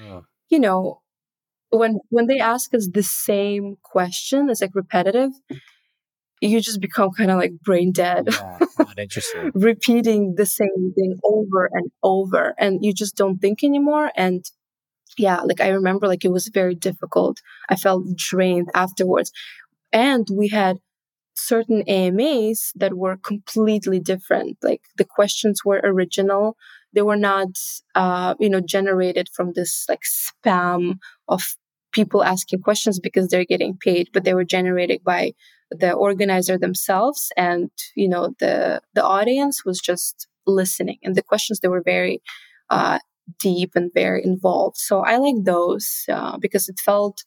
when they ask us the same question, it's like repetitive, you just become kind of like brain dead. Yeah, not interesting. Repeating the same thing over and over, and you just don't think anymore. And yeah, like I remember like it was very difficult. I felt drained afterwards. And we had certain AMAs that were completely different. Like the questions were original. They were not, generated from this like spam of people asking questions because they're getting paid, but they were generated by the organizer themselves. And, the audience was just listening. And the questions, they were very, deep and very involved. So I like those because it felt,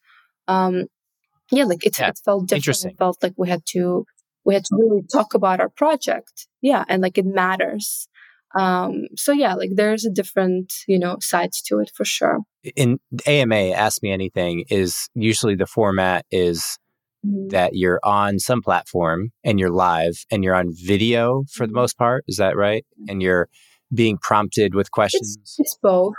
it felt different. It felt like we had to really talk about our project. Yeah, and like it matters. So yeah, like there's a different, sides to it for sure. In AMA, Ask Me Anything, is usually the format is that you're on some platform and you're live and you're on video for the most part. Is that right? And you're being prompted with questions? It's both.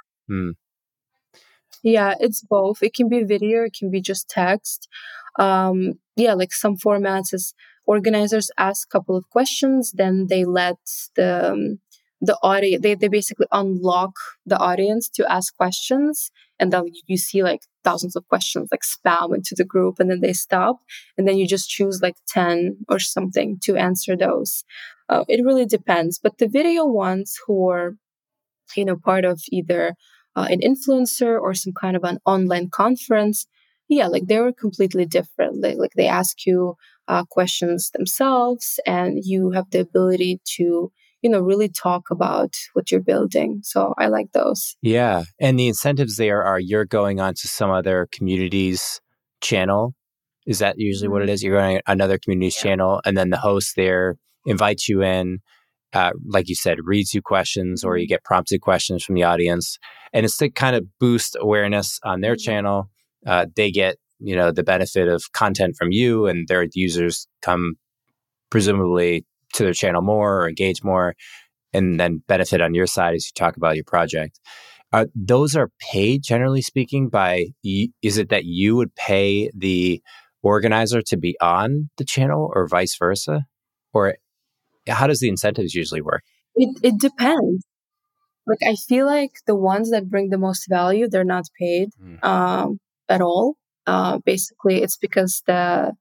Yeah, it's both. It can be video, it can be just text. Like some formats is organizers ask a couple of questions, then they let the audience, they basically unlock the audience to ask questions, and then you see like thousands of questions like spam into the group, and then they stop, and then you just choose like 10 or something to answer those. It really depends. But the video ones who are, part of either an influencer or some kind of an online conference, like they were completely different. Like they ask you questions themselves, and you have the ability to, really talk about what you're building. So I like those. Yeah. And the incentives there are you're going on to some other community's channel. Is that usually what it is? You're going on another community's channel, and then the host there invites you in, like you said, reads you questions, or you get prompted questions from the audience. And it's to kind of boost awareness on their channel. They get, the benefit of content from you, and their users come presumably to their channel more or engage more, and then benefit on your side as you talk about your project. Those are paid, generally speaking, by, is it that you would pay the organizer to be on the channel or vice versa? Or how does the incentives usually work? It depends. Like, I feel like the ones that bring the most value, they're not paid at all. Basically, it's because the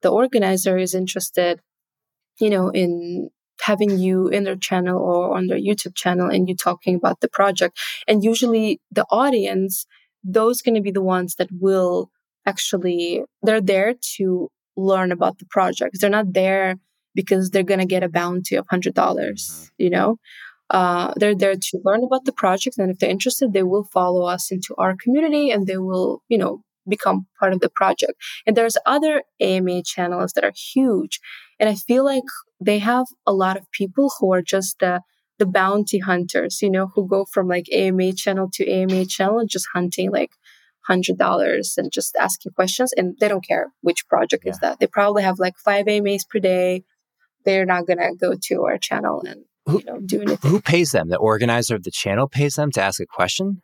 the organizer is interested, in having you in their channel or on their YouTube channel and you talking about the project. And usually the audience, those going to be the ones that will actually, they're there to learn about the project. They're not there because they're going to get a bounty of $100, they're there to learn about the project. And if they're interested, they will follow us into our community and they will, become part of the project. And there's other AMA channels that are huge. And I feel like they have a lot of people who are just the bounty hunters, who go from like AMA channel to AMA channel, just hunting like $100 and just asking questions. And they don't care which project is that. They probably have like 5 AMAs per day. They're not going to go to our channel and, do anything. Who pays them? The organizer of the channel pays them to ask a question?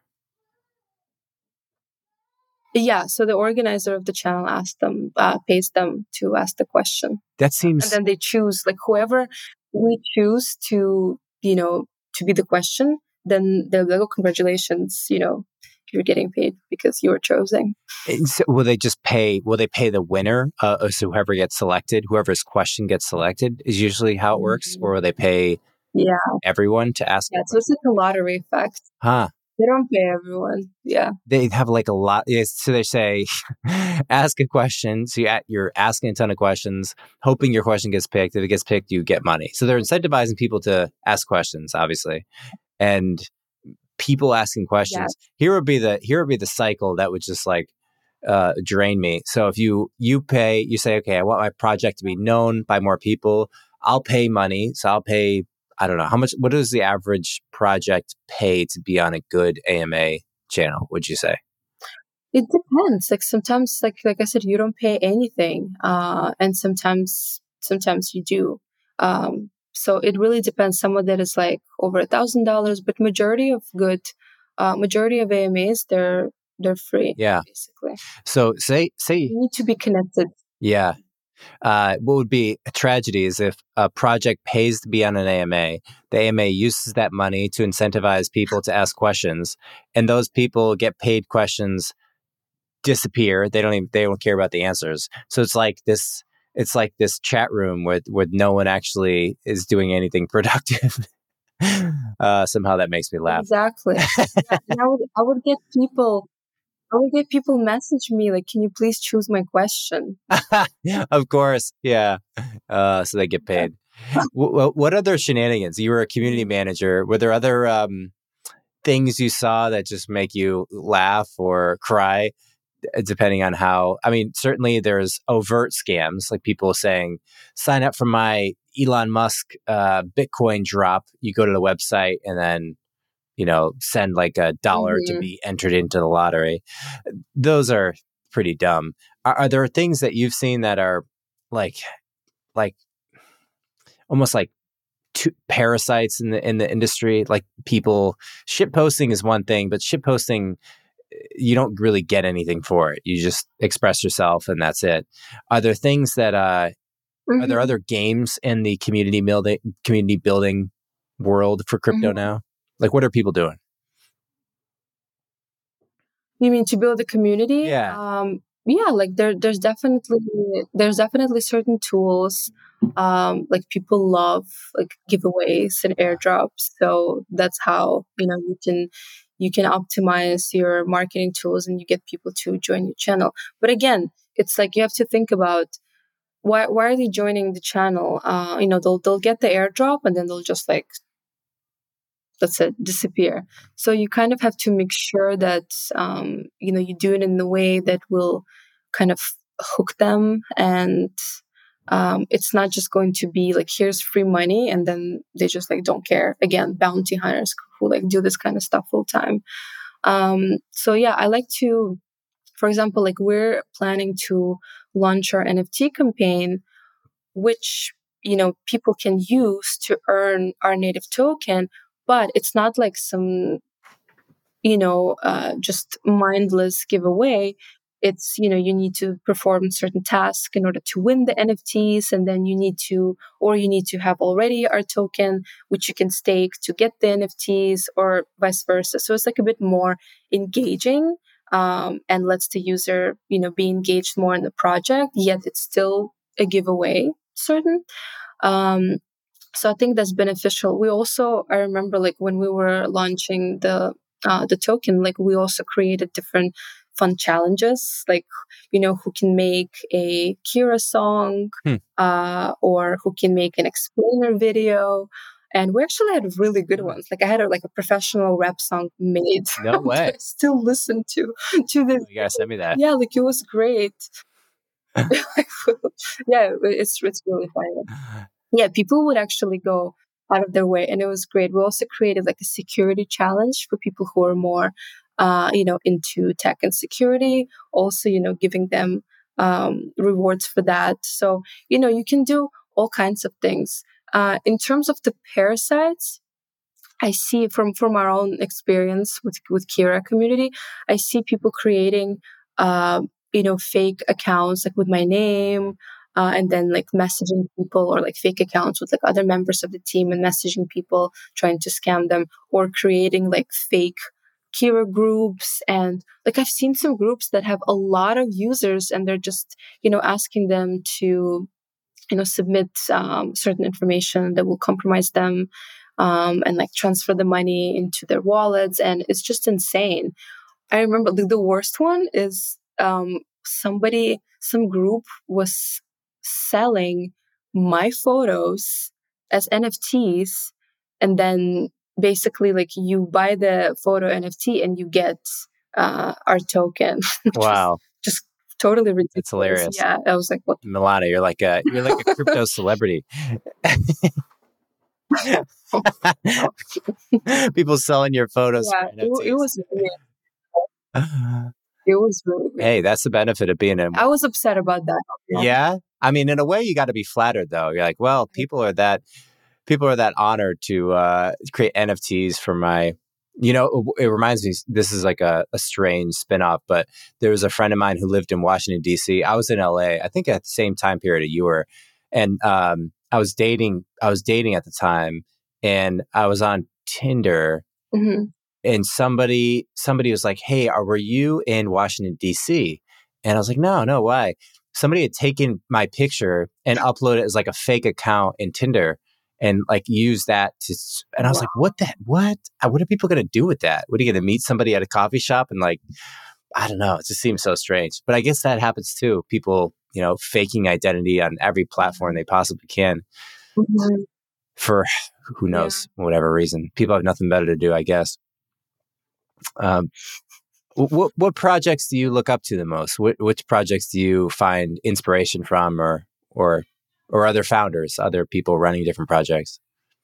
Yeah, so the organizer of the channel pays them to ask the question. That seems... And then they choose, like whoever we choose to, to be the question, then they'll go, congratulations, you're getting paid because you were chosen. So will they pay the winner? So whoever gets selected, whoever's question gets selected is usually how it works? Or will they pay everyone to ask? Yeah, so it's like a lottery effect. Huh. They don't pay everyone. Yeah. They have like a lot. So they say, ask a question. So you're asking a ton of questions, hoping your question gets picked. If it gets picked, you get money. So they're incentivizing people to ask questions, obviously. And people asking questions. Here would be the cycle that would just like drain me. So if you pay, you say, okay, I want my project to be known by more people. I'll pay money. So I'll pay, I don't know what does the average project pay to be on a good AMA channel, would you say? It depends. Like sometimes, like I said, you don't pay anything. And sometimes you do. So it really depends. Some of that is like over $1,000, but majority of AMAs, they're free. Yeah. Basically. So say you need to be connected. Yeah. What would be a tragedy is if a project pays to be on an AMA, the AMA uses that money to incentivize people to ask questions, and those people get paid questions disappear. They don't care about the answers. So it's like this chat room where no one actually is doing anything productive. Somehow that makes me laugh. Exactly. And I would get people message me like, can you please choose my question? Of course. Yeah. So they get paid. What other shenanigans? You were a community manager. Were there other things you saw that just make you laugh or cry, depending on how? I mean, certainly there's overt scams, like people saying, sign up for my Elon Musk Bitcoin drop. You go to the website and then send like $1 to be entered into the lottery. Those are pretty dumb. Are there things that you've seen that are like almost like parasites in the industry? Like people, shit posting is one thing, but shit posting, you don't really get anything for it. You just express yourself and that's it. Are there things that are there other games in the community building world for crypto now? Like, what are people doing? You mean to build a community? Yeah. Like there's definitely certain tools. Like people love like giveaways and airdrops. So that's how, you can optimize your marketing tools and you get people to join your channel. But again, it's like you have to think about why are they joining the channel? They'll get the airdrop and then they'll just like, that's it, disappear. So you kind of have to make sure that, you do it in the way that will kind of hook them. And it's not just going to be like, here's free money. And then they just like, don't care. Again, bounty hunters who like do this kind of stuff full time. So yeah, I like to, for example, like we're planning to launch our NFT campaign, which, people can use to earn our native token. But it's not like some, just mindless giveaway. It's, you need to perform certain tasks in order to win the NFTs. And then you need to have already our token, which you can stake to get the NFTs or vice versa. So it's like a bit more engaging and lets the user, be engaged more in the project. Yet it's still give away certain. So I think that's beneficial. I remember like when we were launching the token, like we also created different fun challenges, like, who can make a Kira song, or who can make an explainer video. And we actually had really good ones. Like I had a professional rap song made. No way. I still listen to this. You gotta send me that. Yeah, like it was great. Yeah, it's really fun. Yeah, people would actually go out of their way, and it was great. We also created like a security challenge for people who are more, into tech and security. Also, giving them rewards for that. So, you can do all kinds of things. In terms of the parasites, I see from our own experience with Kira community, I see people creating, fake accounts like with my name, and then like messaging people, or like fake accounts with like other members of the team and messaging people trying to scam them, or creating like fake Kira groups. And like I've seen some groups that have a lot of users, and they're just, asking them to, submit certain information that will compromise them, and like transfer the money into their wallets. And it's just insane. I remember the worst one is some group was selling my photos as NFTs, and then basically like you buy the photo NFT and you get our token. Wow. Just totally ridiculous. It's hilarious. Yeah, I was like, what? Milana, you're like a crypto celebrity. People selling your photos. Yeah, for NFTs. it was weird. It was really weird. Hey, that's the benefit of being I was upset about that. Yeah. I mean, in a way, you got to be flattered, though. You're like, well, people are that honored to create NFTs for my. It reminds me. This is like a strange spinoff, but there was a friend of mine who lived in Washington D.C. I was in L.A. I think at the same time period that you were, and I was dating at the time, and I was on Tinder. Mm-hmm. And somebody was like, "Hey, were you in Washington D.C.?" And I was like, "No, why?" Somebody had taken my picture and uploaded it as like a fake account in Tinder, and like used that to. And I was like, "What? What are people going to do with that? What are you going to meet somebody at a coffee shop and like, I don't know. It just seems so strange." But I guess that happens too. People, faking identity on every platform they possibly can, for who knows, whatever reason. People have nothing better to do, I guess. What projects do you look up to the most? Which projects do you find inspiration from, or other founders, other people running different projects?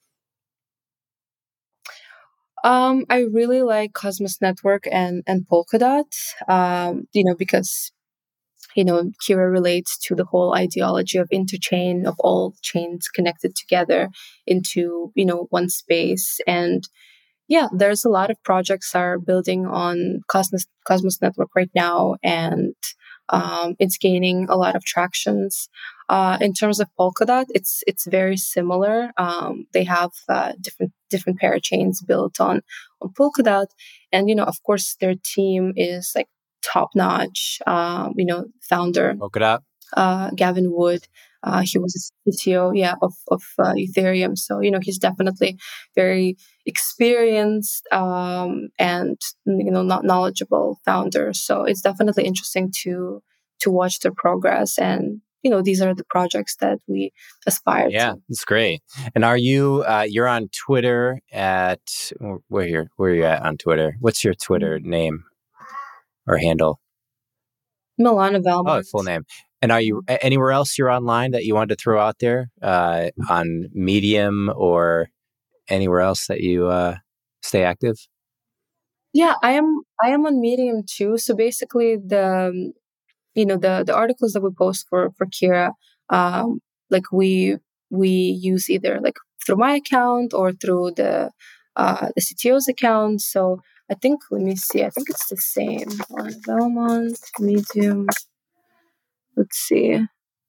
I really like Cosmos Network and Polkadot, because Kira relates to the whole ideology of interchain, of all chains connected together into one space. And yeah, there's a lot of projects are building on Cosmos Network right now, and it's gaining a lot of tractions. In terms of Polkadot, it's very similar. They have different parachains built on Polkadot, and of course their team is like top notch. Founder Polkadot, Gavin Wood. He was a CTO, of Ethereum. So, he's definitely very experienced, and, not knowledgeable founder. So it's definitely interesting to watch their progress. And, these are the projects that we aspire to. Yeah, it's great. And are you, you're on Twitter where are you at on Twitter? What's your Twitter name or handle? Milana Valmont. Oh, full name. And are you anywhere else you're online that you wanted to throw out there, on Medium or anywhere else that you stay active? Yeah, I am on Medium too. So basically, the articles that we post for Kira, like we use either like through my account or through the CTO's account. So I think, let me see. I think it's the same on Valmont, Medium. Let's see.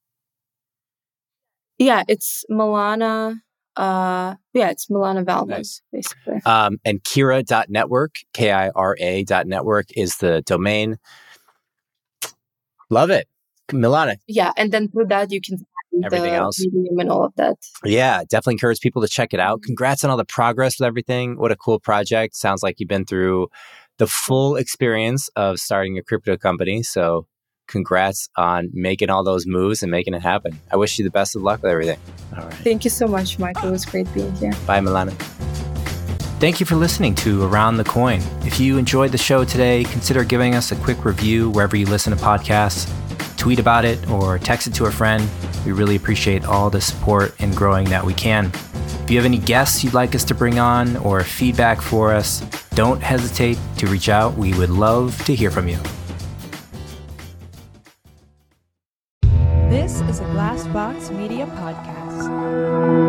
Yeah, it's Milana. It's Milana Valmont, Nice. basically. And Kira.network, KIRA.network is the domain. Love it. Milana. Yeah, and then through that you can everything else. Medium and all of that. Yeah, definitely encourage people to check it out. Congrats on all the progress with everything. What a cool project. Sounds like you've been through the full experience of starting a crypto company. So congrats on making all those moves and making it happen. I wish you the best of luck with everything. All right. Thank you so much, Mike. It was great being here. Bye, Milana. Thank you for listening to Around the Coin. If you enjoyed the show today, consider giving us a quick review wherever you listen to podcasts. Tweet about it or text it to a friend. We really appreciate all the support in growing that we can. If you have any guests you'd like us to bring on or feedback for us, don't hesitate to reach out. We would love to hear from you. This is a Glassbox Media podcast.